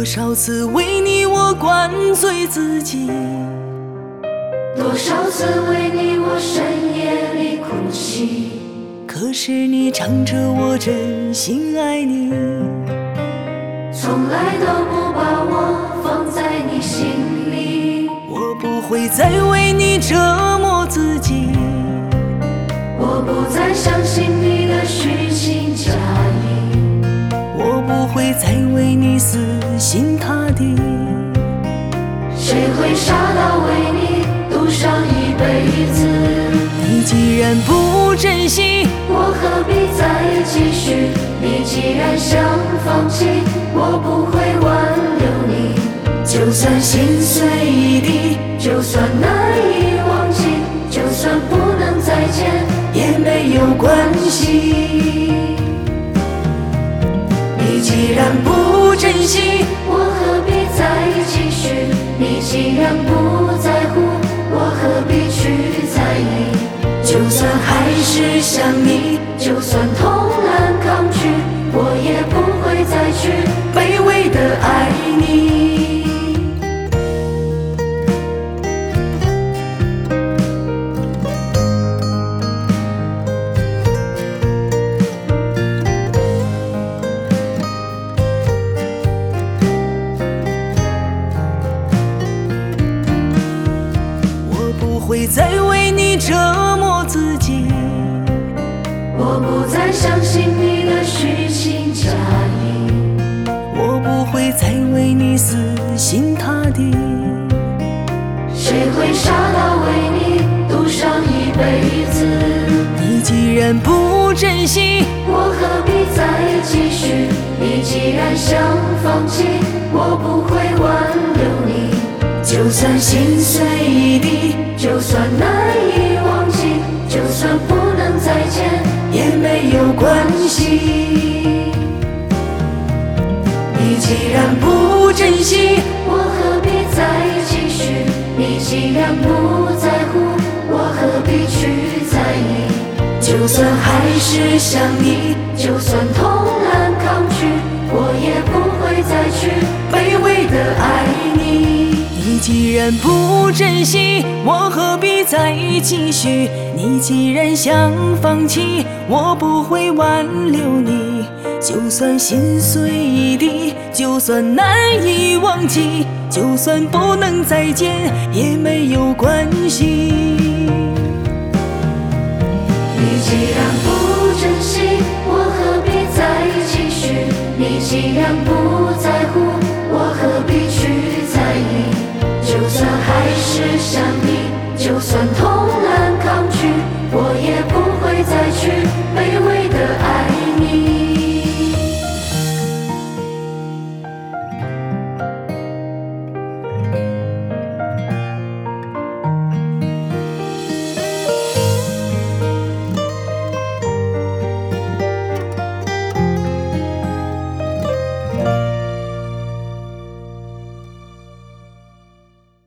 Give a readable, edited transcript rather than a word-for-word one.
多少次为你我灌醉自己， 多少次为你我深夜里哭泣， 可是你唱着我真心爱你， 从来都不把我放在你心里。 我不会再为你折磨自己， 我不再相信你的虚情假意， 我不会再为你死心塌地。 谁会傻到为你赌上一辈子？ 你既然不珍惜， 我何必再继续？你既然想放弃，我不会挽留你。就算心碎一地，就算难以忘记，就算不能再见也没有关系。你既然不珍惜，我何必再继续？你既然不在乎，我何必去在意？就算还是想你，就算痛难抗拒，我也不会再去卑微的爱你。 我不会再为你折磨自己， 我不再相信你的虚情假意， 我不会再为你死心塌地。 谁会傻到为你赌上一辈子？ 你既然不珍惜， 我何必再继续？你既然想放弃，我不会挽留你。就算心碎一地，就算难以忘记，就算不能再见也没有关系。你既然不珍惜，我何必再继续？你既然不在乎，我何必去在意？就算还是想你，就算痛难抗拒，我也不会再去卑微的爱你。 你既然不珍惜，我何必再继续？你既然想放弃，我不会挽留你。就算心碎一地，就算难以忘记，就算不能再见也没有关系。 你既然不珍惜，我何必再继续？你既然不在乎，我何必去在意？就算还是想你，就算痛